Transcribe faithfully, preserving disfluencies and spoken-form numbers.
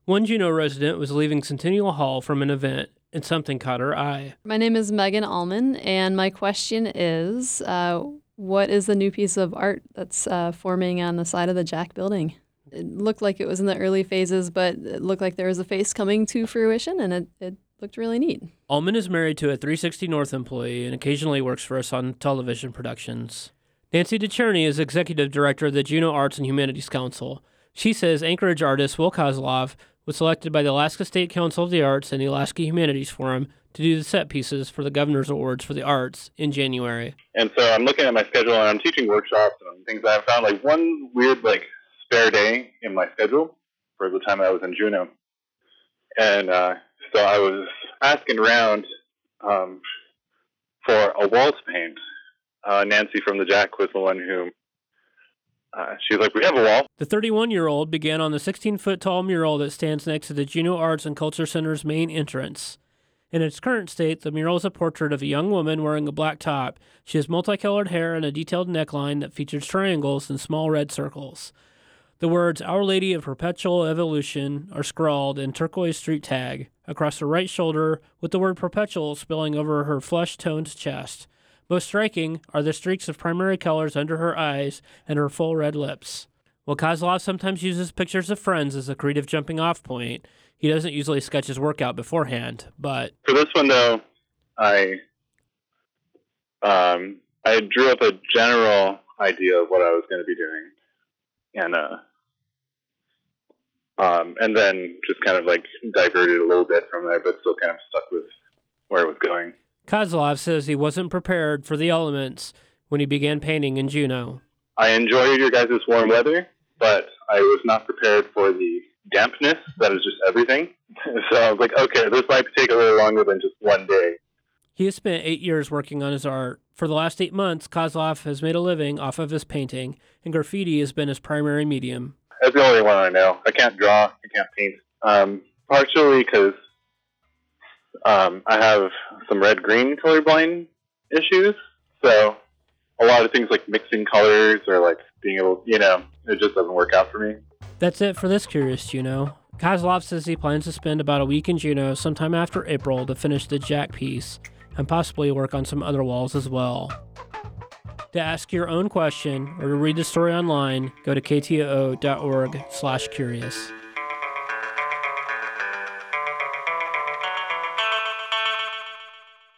One Juneau resident was leaving Centennial Hall from an event, and something caught her eye. My name is Megan Allman, and my question is, uh, what is the new piece of art that's uh, forming on the side of the Jack building? It looked like it was in the early phases, but it looked like there was a face coming to fruition, and it, it looked really neat. Allman is married to a three sixty North employee and occasionally works for us on television productions. Nancy DeCherney is executive director of the Juneau Arts and Humanities Council. She says Anchorage artist Will Kozlov was selected by the Alaska State Council of the Arts and the Alaska Humanities Forum to do the set pieces for the Governor's Awards for the Arts in January. And so I'm looking at my schedule and I'm teaching workshops and things. I found like one weird like spare day in my schedule for the time I was in Juneau. And uh, so I was asking around um, for a wall to paint. Uh, Nancy from the Jack was the one who Uh, she's like, we have a wall. The thirty-one-year-old began on the sixteen-foot-tall mural that stands next to the Juneau Arts and Culture Center's main entrance. In its current state, the mural is a portrait of a young woman wearing a black top. She has multicolored hair and a detailed neckline that features triangles and small red circles. The words Our Lady of Perpetual Evolution are scrawled in turquoise street tag across her right shoulder, with the word perpetual spilling over her flesh-toned chest. Most striking are the streaks of primary colors under her eyes and her full red lips. While Kozlov sometimes uses pictures of friends as a creative jumping-off point, he doesn't usually sketch his work out beforehand, but... For this one, though, I um, I drew up a general idea of what I was going to be doing, and uh, um, and then just kind of like diverted a little bit from there, but still kind of stuck with where it was going. Kozlov says he wasn't prepared for the elements when he began painting in Juneau. I enjoyed your guys' warm weather, but I was not prepared for the dampness that is just everything. So I was like, okay, this might take a little longer than just one day. He has spent eight years working on his art. For the last eight months, Kozlov has made a living off of his painting, and graffiti has been his primary medium. That's the only one I know. I can't draw. I can't paint. Um, partially because Um, I have some red-green colorblind issues, so a lot of things like mixing colors or like being able, you know, it just doesn't work out for me. That's it for this Curious Juneau. Kozlov says he plans to spend about a week in Juneau sometime after April to finish the Jack piece and possibly work on some other walls as well. To ask your own question or to read the story online, go to k t o o dot org slash curious.